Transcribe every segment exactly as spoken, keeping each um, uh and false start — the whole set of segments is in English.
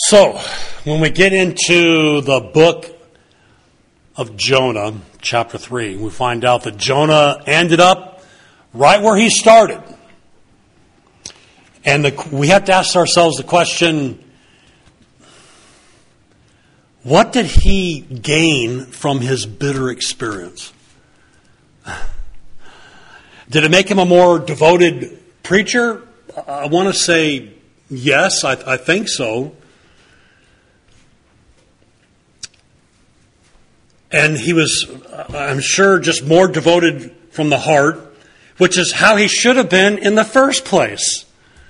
So, when we get into the book of Jonah, chapter three, we find out that Jonah ended up right where he started. And the, we have to ask ourselves the question, what did he gain from his bitter experience? Did it make him a more devoted preacher? I want to say yes, I, I think so. And he was, I'm sure, just more devoted from the heart, which is how he should have been in the first place.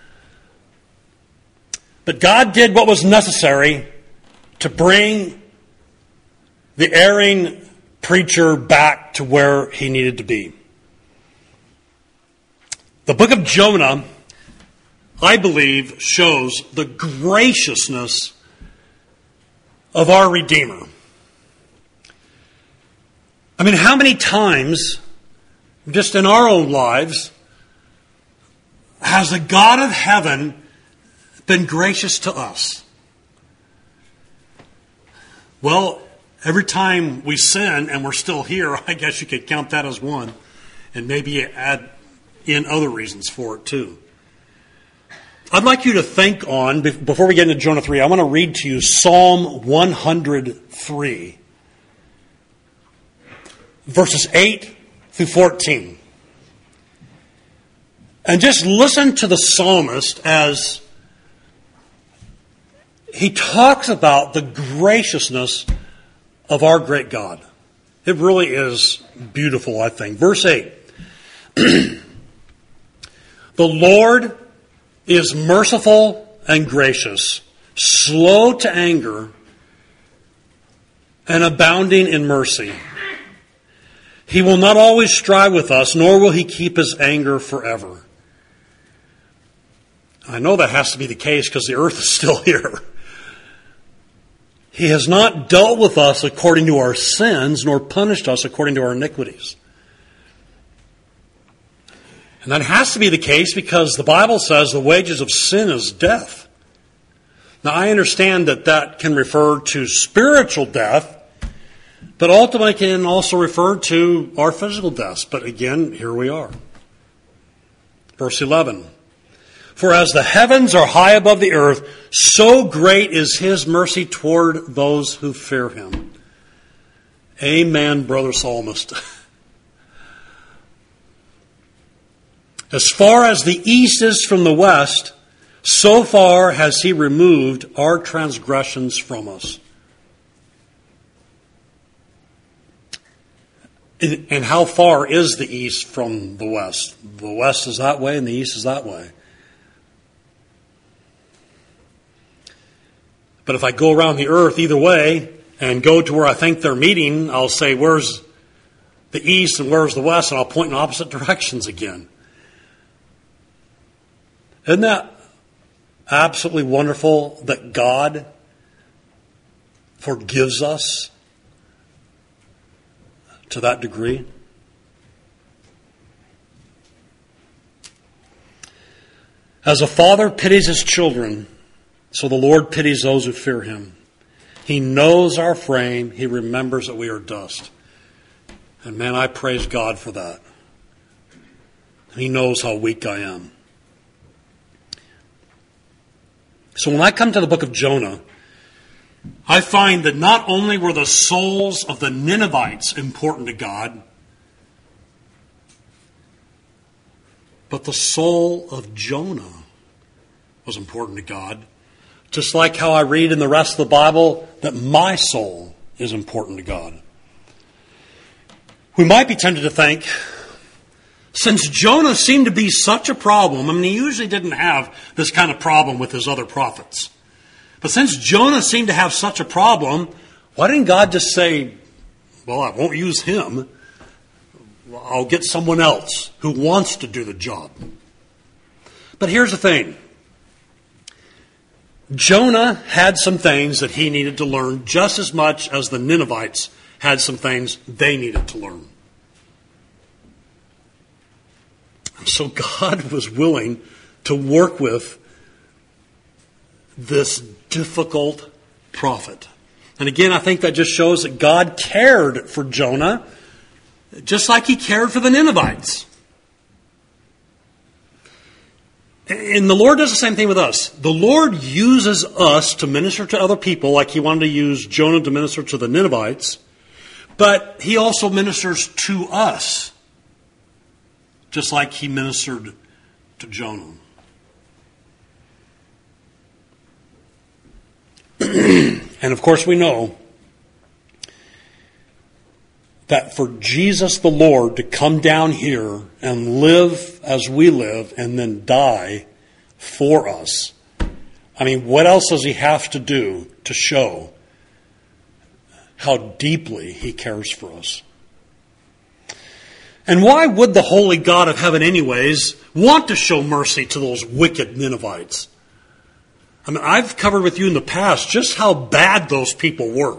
But God did what was necessary to bring the erring preacher back to where he needed to be. The book of Jonah, I believe, shows the graciousness of our Redeemer. I mean, how many times, just in our own lives, has the God of heaven been gracious to us? Well, every time we sin and we're still here, I guess you could count that as one, and maybe add in other reasons for it too. I'd like you to think on, before we get into Jonah three, I want to read to you Psalm one hundred three. Verses eight through fourteen. And just listen to the psalmist as he talks about the graciousness of our great God. It really is beautiful, I think. Verse eight. The Lord is merciful and gracious, slow to anger, and abounding in mercy. He will not always strive with us, nor will he keep his anger forever. I know that has to be the case because the earth is still here. He has not dealt with us according to our sins, nor punished us according to our iniquities. And that has to be the case because the Bible says the wages of sin is death. Now, I understand that that can refer to spiritual death, but ultimately can also refer to our physical deaths. But again, here we are. Verse eleven. For as the heavens are high above the earth, so great is his mercy toward those who fear him. Amen, brother psalmist. As far as the east is from the west, so far has he removed our transgressions from us. And how far is the east from the west? The west is that way and the east is that way. But if I go around the earth either way and go to where I think they're meeting, I'll say, where's the east and where's the west? And I'll point in opposite directions again. Isn't that absolutely wonderful that God forgives us to that degree? As a father pities his children, so the Lord pities those who fear him. He knows our frame. He remembers that we are dust. And man, I praise God for that. He knows how weak I am. So when I come to the book of Jonah, I find that not only were the souls of the Ninevites important to God, but the soul of Jonah was important to God. Just like how I read in the rest of the Bible that my soul is important to God. We might be tempted to think, since Jonah seemed to be such a problem, I mean, he usually didn't have this kind of problem with his other prophets. But since Jonah seemed to have such a problem, why didn't God just say, well, I won't use him. I'll get someone else who wants to do the job. But here's the thing. Jonah had some things that he needed to learn just as much as the Ninevites had some things they needed to learn. So God was willing to work with this difficult prophet. And again, I think that just shows that God cared for Jonah, just like he cared for the Ninevites. And the Lord does the same thing with us. The Lord uses us to minister to other people, like he wanted to use Jonah to minister to the Ninevites. But he also ministers to us, just like he ministered to Jonah. And of course we know that for Jesus the Lord to come down here and live as we live and then die for us, I mean, what else does he have to do to show how deeply he cares for us? And why would the holy God of heaven anyways want to show mercy to those wicked Ninevites? I mean, I've covered with you in the past just how bad those people were.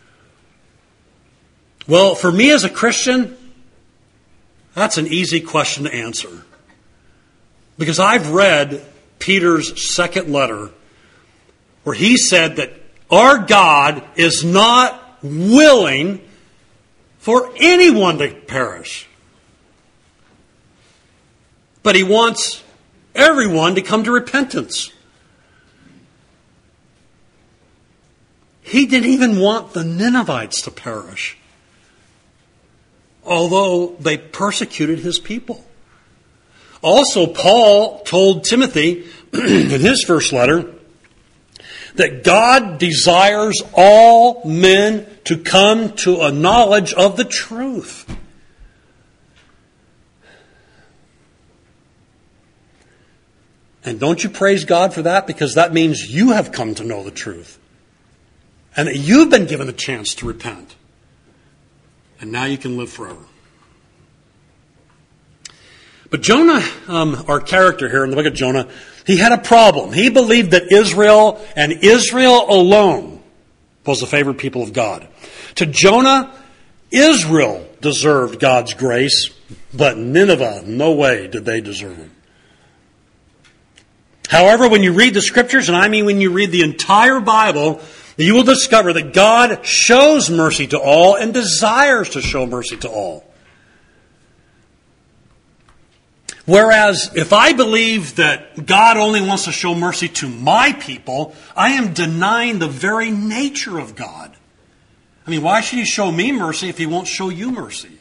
Well, for me as a Christian, that's an easy question to answer. Because I've read Peter's second letter where he said that our God is not willing for anyone to perish, but he wants everyone to come to repentance. He didn't even want the Ninevites to perish, although they persecuted his people. Also, Paul told Timothy in his first letter that God desires all men to come to a knowledge of the truth. And don't you praise God for that? Because that means you have come to know the truth. And that you've been given a chance to repent. And now you can live forever. But Jonah, um, our character here in the book of Jonah, he had a problem. He believed that Israel and Israel alone was the favored people of God. To Jonah, Israel deserved God's grace, but Nineveh, no way did they deserve it. However, when you read the scriptures, and I mean when you read the entire Bible, you will discover that God shows mercy to all and desires to show mercy to all. Whereas if I believe that God only wants to show mercy to my people, I am denying the very nature of God. I mean, why should he show me mercy if he won't show you mercy?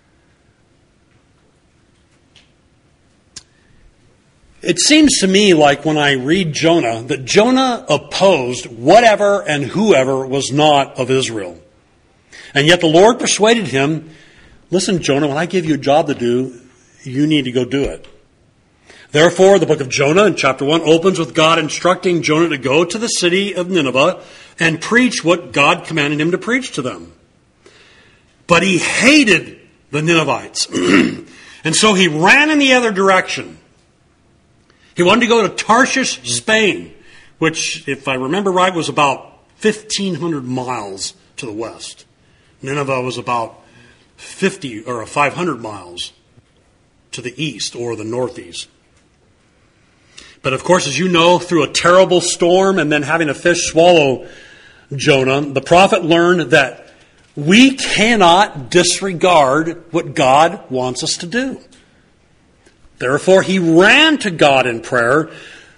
It seems to me like when I read Jonah, that Jonah opposed whatever and whoever was not of Israel. And yet the Lord persuaded him, listen, Jonah, when I give you a job to do, you need to go do it. Therefore, the book of Jonah in chapter one opens with God instructing Jonah to go to the city of Nineveh and preach what God commanded him to preach to them. But he hated the Ninevites. And so he ran in the other direction. He wanted to go to Tarshish, Spain, which, if I remember right, was about fifteen hundred miles to the west. Nineveh was about fifty or five hundred miles to the east or the northeast. But of course, as you know, through a terrible storm and then having a fish swallow Jonah, the prophet learned that we cannot disregard what God wants us to do. Therefore, he ran to God in prayer.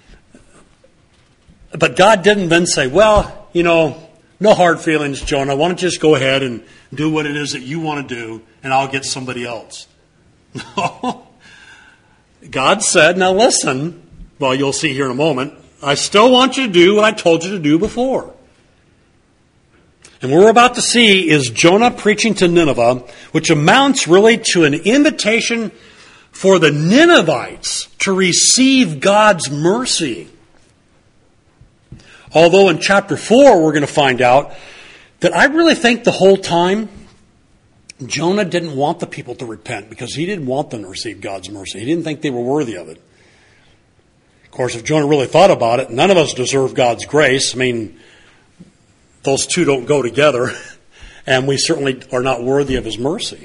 But God didn't then say, well, you know, no hard feelings, Jonah. Why don't you just go ahead and do what it is that you want to do, and I'll get somebody else. No. God said, now listen, well, you'll see here in a moment, I still want you to do what I told you to do before. And what we're about to see is Jonah preaching to Nineveh, which amounts really to an invitation for the Ninevites to receive God's mercy. Although in chapter four we're going to find out that I really think the whole time Jonah didn't want the people to repent because he didn't want them to receive God's mercy. He didn't think they were worthy of it. Of course, if Jonah really thought about it, none of us deserve God's grace. I mean, those two don't go together, and we certainly are not worthy of his mercy.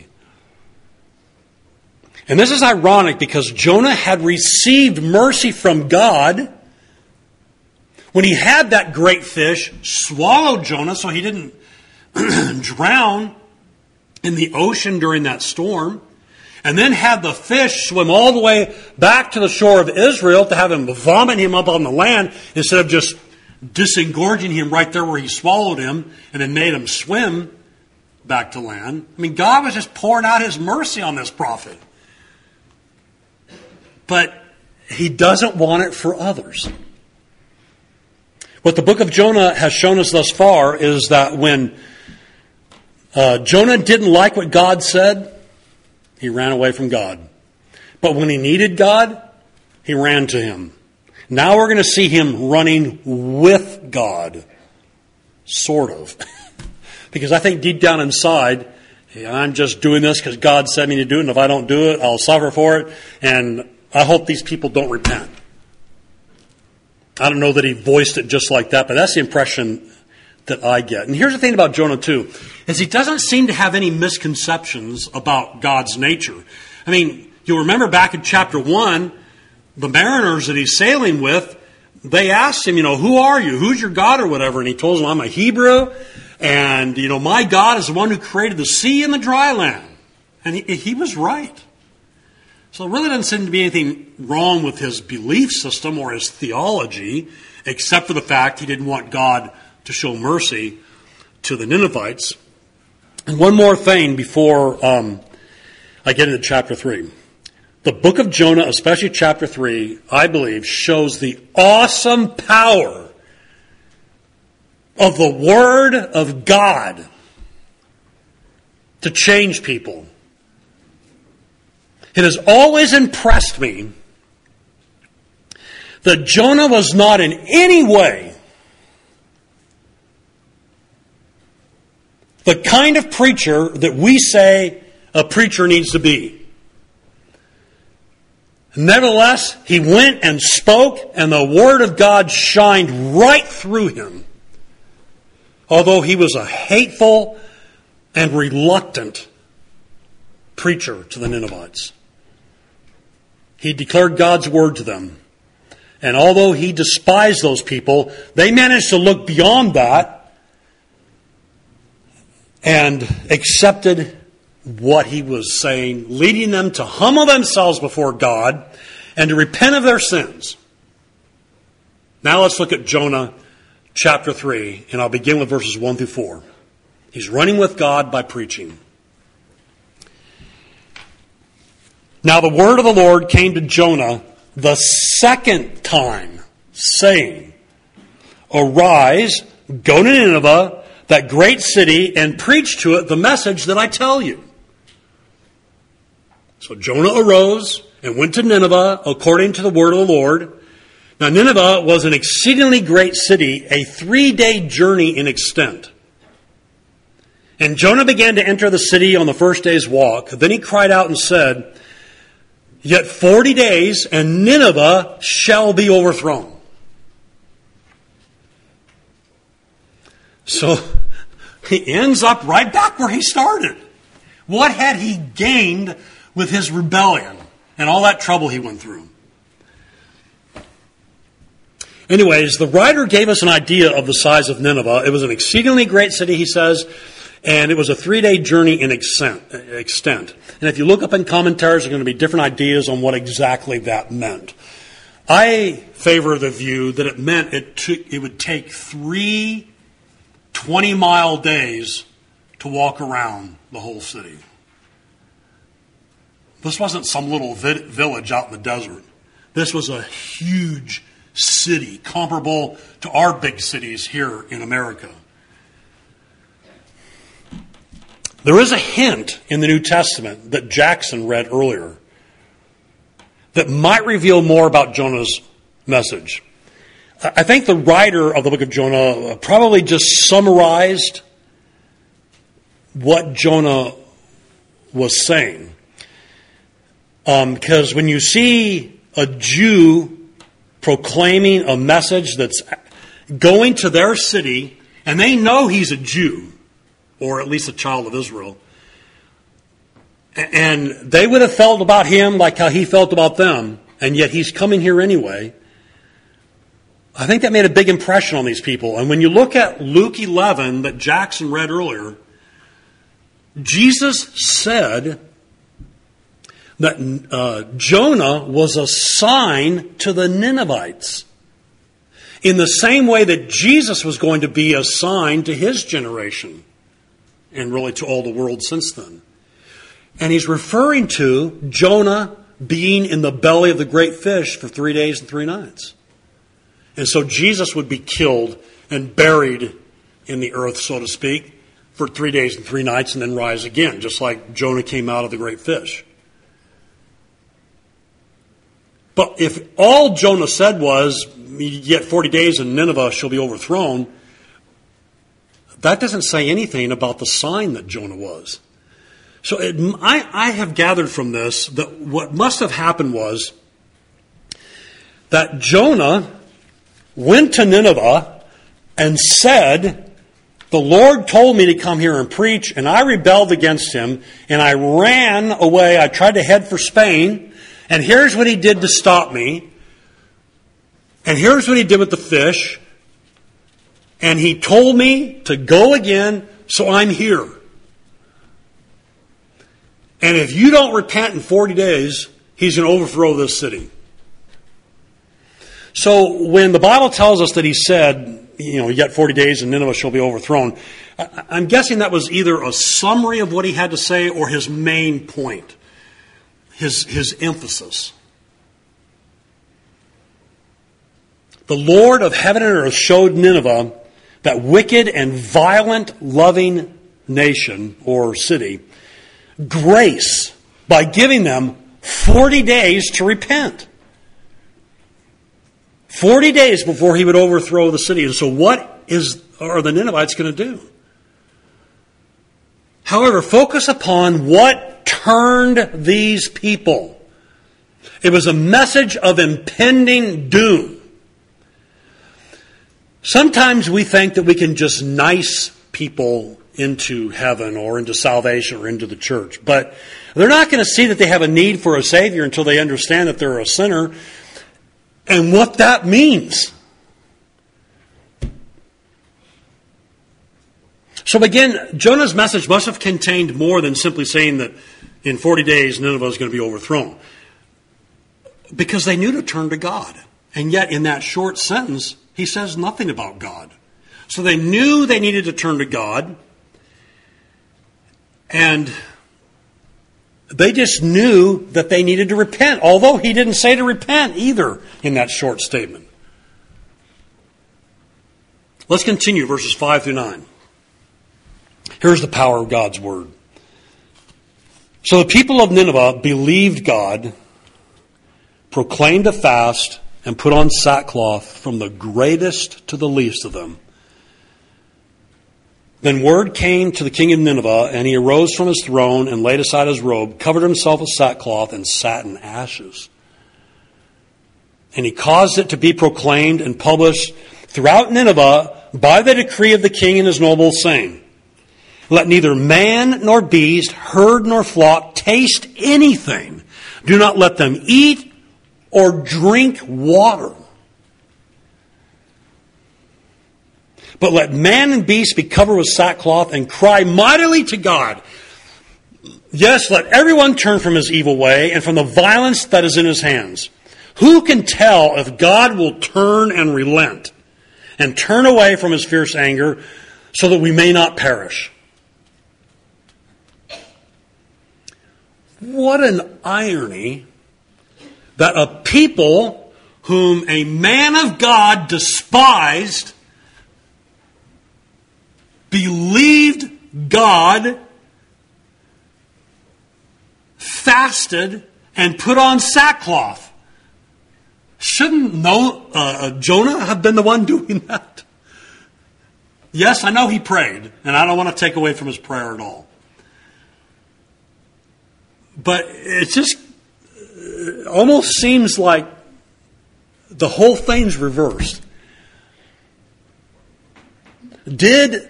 And this is ironic because Jonah had received mercy from God when he had that great fish swallow Jonah so he didn't drown in the ocean during that storm, and then had the fish swim all the way back to the shore of Israel to have him vomit him up on the land instead of just disengorging him right there where he swallowed him and then made him swim back to land. I mean, God was just pouring out his mercy on this prophet. But he doesn't want it for others. What the book of Jonah has shown us thus far is that when uh, Jonah didn't like what God said, he ran away from God. But when he needed God, he ran to him. Now we're going to see him running with God. Sort of. Because I think deep down inside, hey, I'm just doing this because God said me to do it, and if I don't do it, I'll suffer for it, and I hope these people don't repent. I don't know that he voiced it just like that, but that's the impression that I get. And here's the thing about Jonah too, is he doesn't seem to have any misconceptions about God's nature. I mean, you'll remember back in chapter one, the mariners that he's sailing with, they asked him, you know, who are you? Who's your God or whatever? And he told them, I'm a Hebrew, and, you know, my God is the one who created the sea and the dry land. And he, he was right. So there really doesn't seem to be anything wrong with his belief system or his theology, except for the fact he didn't want God to show mercy to the Ninevites. And one more thing before um, I get into chapter three. The book of Jonah, especially chapter three, I believe, shows the awesome power of the Word of God to change people. It has always impressed me that Jonah was not in any way the kind of preacher that we say a preacher needs to be. Nevertheless, he went and spoke, and the Word of God shined right through him. Although he was a hateful and reluctant preacher to the Ninevites. He declared God's Word to them. And although he despised those people, they managed to look beyond that and accepted what he was saying, leading them to humble themselves before God and to repent of their sins. Now let's look at Jonah chapter three, and I'll begin with verses one through four. He's running with God by preaching. Now the word of the Lord came to Jonah the second time, saying, Arise, go to Nineveh, that great city, and preach to it the message that I tell you. So Jonah arose and went to Nineveh according to the word of the Lord. Now Nineveh was an exceedingly great city, a three-day journey in extent. And Jonah began to enter the city on the first day's walk. Then he cried out and said, Yet forty days, and Nineveh shall be overthrown. So he ends up right back where he started. What had he gained with his rebellion and all that trouble he went through? Anyways, the writer gave us an idea of the size of Nineveh. It was an exceedingly great city, he says, and it was a three-day journey in extent. And if you look up in commentaries, there are going to be different ideas on what exactly that meant. I favor the view that it meant it, took, it would take three twenty-mile days to walk around the whole city. This wasn't some little vi- village out in the desert. This was a huge city, comparable to our big cities here in America. There is a hint in the New Testament that Jackson read earlier that might reveal more about Jonah's message. I think the writer of the book of Jonah probably just summarized what Jonah was saying. Um, because when you see a Jew proclaiming a message that's going to their city, and they know he's a Jew, or at least a child of Israel, and they would have felt about him like how he felt about them, and yet he's coming here anyway. I think that made a big impression on these people. And when you look at Luke eleven that Jackson read earlier, Jesus said that uh, Jonah was a sign to the Ninevites, in the same way that Jesus was going to be a sign to his generation, and really to all the world since then. And he's referring to Jonah being in the belly of the great fish for three days and three nights. And so Jesus would be killed and buried in the earth, so to speak, for three days and three nights and then rise again, just like Jonah came out of the great fish. But if all Jonah said was, yet forty days and Nineveh shall be overthrown, that doesn't say anything about the sign that Jonah was. So it, I, I have gathered from this that what must have happened was that Jonah went to Nineveh and said, the Lord told me to come here and preach, and I rebelled against him, and I ran away. I tried to head for Spain, and here's what he did to stop me. And here's what he did with the fish. And he told me to go again, so I'm here. And if you don't repent in forty days, he's going to overthrow this city. So when the Bible tells us that he said, you know, yet forty days and Nineveh shall be overthrown, I'm guessing that was either a summary of what he had to say or his main point, his, his emphasis. The Lord of heaven and earth showed Nineveh, that wicked and violent loving nation or city, grace by giving them forty days to repent. forty days before he would overthrow the city. And so what is are the Ninevites going to do? However, focus upon what turned these people. It was a message of impending doom. Sometimes we think that we can just nice people into heaven or into salvation or into the church. But they're not going to see that they have a need for a Savior until they understand that they're a sinner and what that means. So again, Jonah's message must have contained more than simply saying that in forty days Nineveh is going to be overthrown. Because they knew to turn to God. And yet in that short sentence, he says nothing about God. So they knew they needed to turn to God. And they just knew that they needed to repent. Although he didn't say to repent either in that short statement. Let's continue verses five through nine. Here's the power of God's word. So the people of Nineveh believed God, proclaimed a fast, and put on sackcloth from the greatest to the least of them. Then word came to the king of Nineveh, and he arose from his throne and laid aside his robe, covered himself with sackcloth, and sat in ashes. And he caused it to be proclaimed and published throughout Nineveh by the decree of the king and his nobles, saying, let neither man nor beast, herd nor flock taste anything. Do not let them eat or drink water. But let man and beast be covered with sackcloth and cry mightily to God. Yes, let everyone turn from his evil way and from the violence that is in his hands. Who can tell if God will turn and relent and turn away from his fierce anger so that we may not perish? What an irony that a people whom a man of God despised believed God, fasted, and put on sackcloth. Shouldn't no, uh, Jonah have been the one doing that? Yes, I know he prayed, and I don't want to take away from his prayer at all. But it just it almost seems like the whole thing's reversed. Did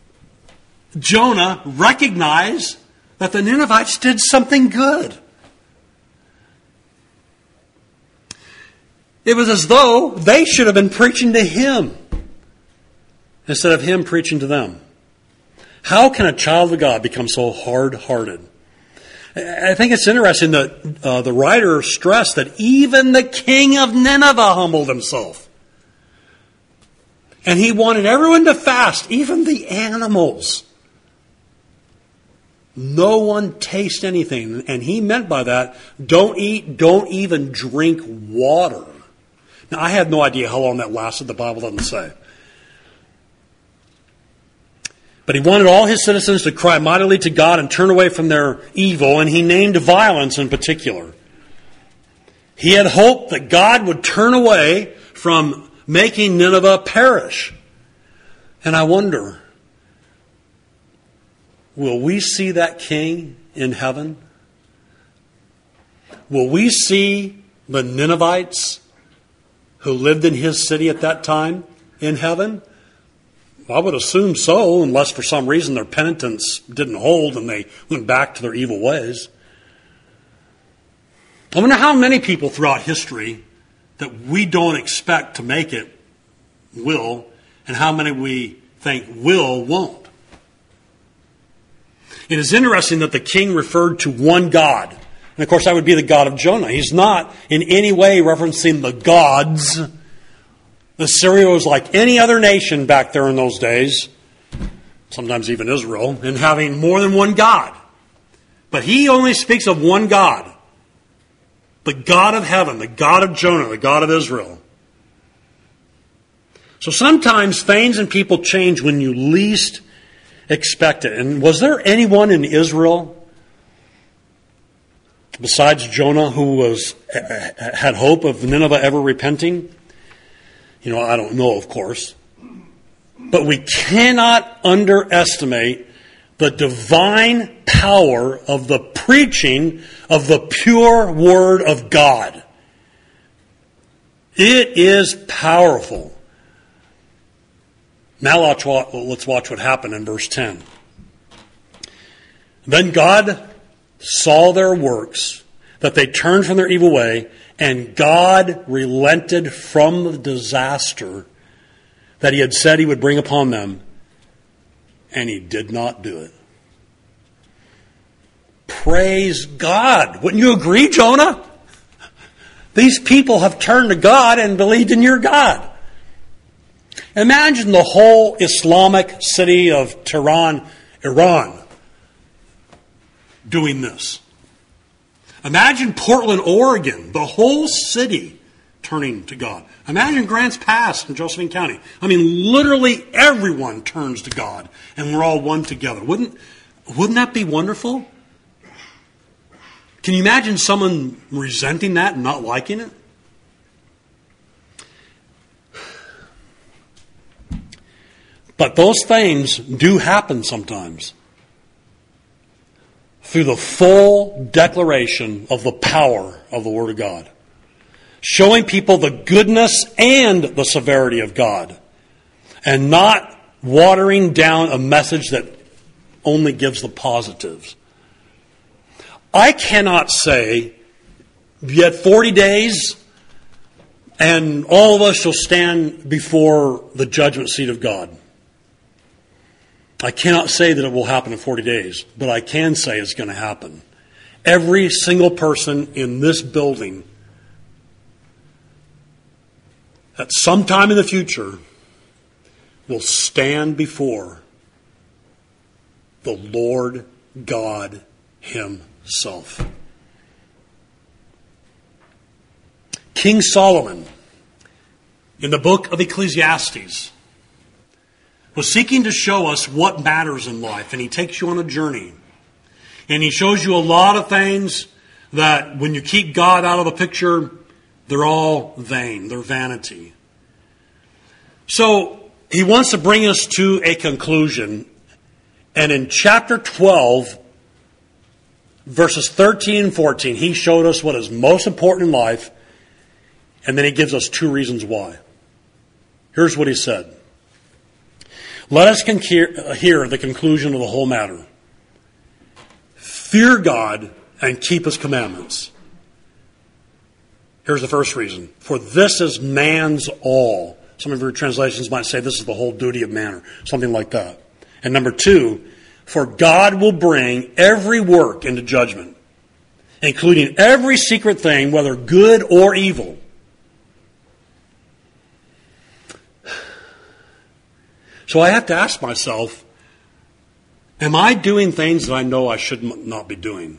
Jonah recognize that the Ninevites did something good? It was as though they should have been preaching to him instead of him preaching to them. How can a child of God become so hard-hearted? I think it's interesting that uh, the writer stressed that even the king of Nineveh humbled himself. And he wanted everyone to fast, even the animals. No one taste anything. And he meant by that, don't eat, don't even drink water. Now, I have no idea how long that lasted. The Bible doesn't say. But he wanted all his citizens to cry mightily to God and turn away from their evil, and he named violence in particular. He had hoped that God would turn away from making Nineveh perish. And I wonder, will we see that king in heaven? Will we see the Ninevites who lived in his city at that time in heaven? I would assume so, unless for some reason their penitence didn't hold and they went back to their evil ways. I wonder how many people throughout history that we don't expect to make it will, and how many we think will won't. It is interesting that the king referred to one God. And of course that would be the God of Jonah. He's not in any way referencing the gods. Assyria was like any other nation back there in those days, sometimes even Israel, in having more than one God. But he only speaks of one God. The God of heaven, the God of Jonah, the God of Israel. So sometimes things and people change when you least expect it. And was there anyone in Israel besides Jonah who was had hope of Nineveh ever repenting? You know, I don't know, of course. But we cannot underestimate the divine power of the preaching of the pure Word of God. It is powerful. Now let's watch, let's watch what happened in verse ten. Then God saw their works, that they turned from their evil way, and God relented from the disaster that he had said he would bring upon them, and he did not do it. Praise God. Wouldn't you agree, Jonah? These people have turned to God and believed in your God. Imagine the whole Islamic city of Tehran, Iran, doing this. Imagine Portland, Oregon, the whole city turning to God. Imagine Grants Pass in Josephine County. I mean, literally everyone turns to God, and we're all one together. Wouldn't, wouldn't that be wonderful? Can you imagine someone resenting that and not liking it? But those things do happen sometimes through the full declaration of the power of the Word of God, showing people the goodness and the severity of God, and not watering down a message that only gives the positives. I cannot say, yet forty days, and all of us shall stand before the judgment seat of God. I cannot say that it will happen in forty days, but I can say it's going to happen. Every single person in this building at some time in the future will stand before the Lord God Himself. King Solomon, in the book of Ecclesiastes, was seeking to show us what matters in life, and he takes you on a journey. And he shows you a lot of things that when you keep God out of the picture, they're all vain, they're vanity. So he wants to bring us to a conclusion. And in chapter twelve, verses thirteen and fourteen, he showed us what is most important in life, and then he gives us two reasons why. Here's what he said. Let us hear the conclusion of the whole matter. Fear God and keep His commandments. Here's the first reason. For this is man's all. Some of your translations might say this is the whole duty of man, or something like that. And number two, for God will bring every work into judgment, including every secret thing, whether good or evil. So I have to ask myself, am I doing things that I know I should not be doing?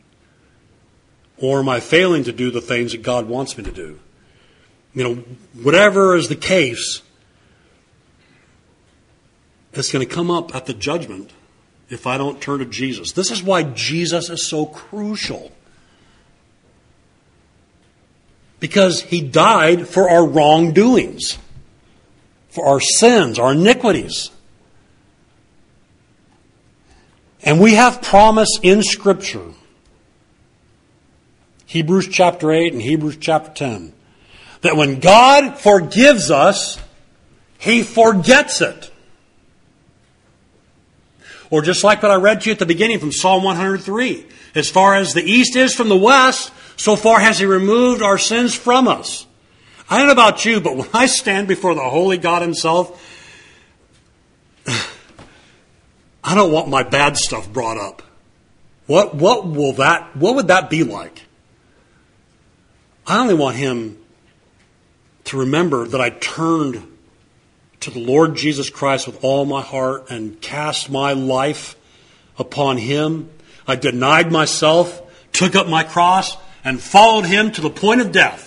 Or am I failing to do the things that God wants me to do? You know, whatever is the case, it's going to come up at the judgment if I don't turn to Jesus. This is why Jesus is so crucial. Because he died for our wrongdoings, for our sins, our iniquities. And we have promise in Scripture, Hebrews chapter eight and Hebrews chapter ten, that when God forgives us, he forgets it. Or just like what I read to you at the beginning from Psalm one hundred three, as far as the east is from the west, so far has he removed our sins from us. I don't know about you, but when I stand before the holy God himself, I don't want my bad stuff brought up. What, what will that, what would that be like? I only want him to remember that I turned to the Lord Jesus Christ with all my heart and cast my life upon him. I denied myself, took up my cross, and followed him to the point of death.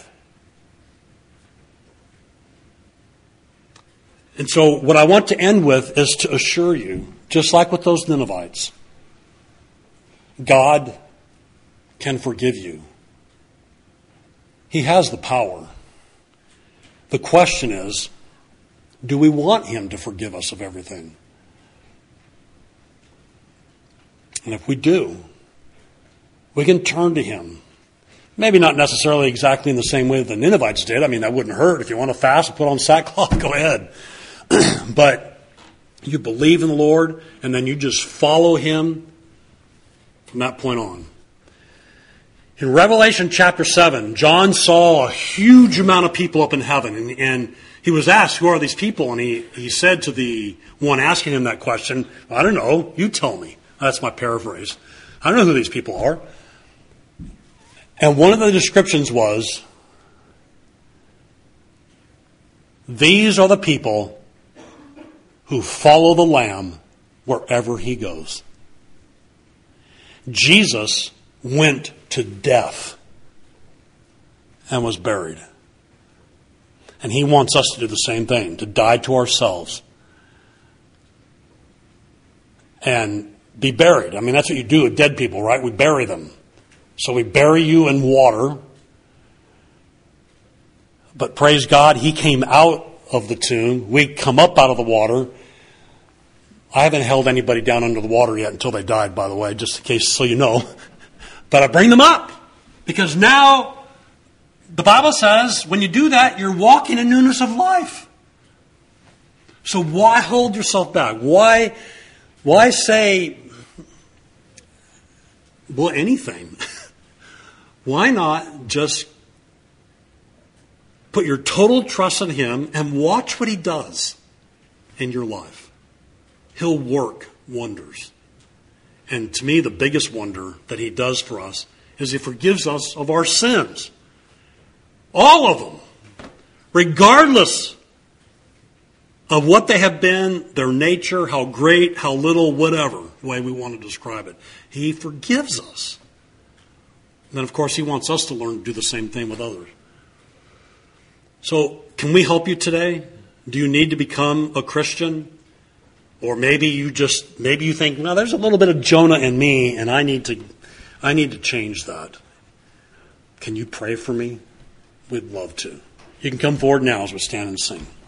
And so what I want to end with is to assure you, just like with those Ninevites, God can forgive you. He has the power. The question is, do we want him to forgive us of everything? And if we do, we can turn to him. Maybe not necessarily exactly in the same way that the Ninevites did. I mean, that wouldn't hurt. If you want to fast and put on sackcloth, go ahead. But you believe in the Lord, and then you just follow him from that point on. In Revelation chapter seven, John saw a huge amount of people up in heaven, and, and he was asked, who are these people? And he, he said to the one asking him that question, I don't know, you tell me. That's my paraphrase. I don't know who these people are. And one of the descriptions was, these are the people who follow the Lamb wherever he goes. Jesus went to death and was buried. And he wants us to do the same thing, to die to ourselves and be buried. I mean, that's what you do with dead people, right? We bury them. So we bury you in water. But praise God, he came out of the tomb. We come up out of the water. I haven't held anybody down under the water yet until they died, by the way, just in case so you know. But I bring them up because now the Bible says when you do that, you're walking in newness of life. So why hold yourself back? Why, why say, well, anything? Why not just put your total trust in him and watch what he does in your life? He'll work wonders. And to me, the biggest wonder that he does for us is he forgives us of our sins. All of them. Regardless of what they have been, their nature, how great, how little, whatever, the way we want to describe it. He forgives us. And then, of course, he wants us to learn to do the same thing with others. So, can we help you today? Do you need to become a Christian? Or maybe you just, maybe you think, no, there's a little bit of Jonah in me, and I need to, I need to change that. Can you pray for me? We'd love to. You can come forward now as we stand and sing.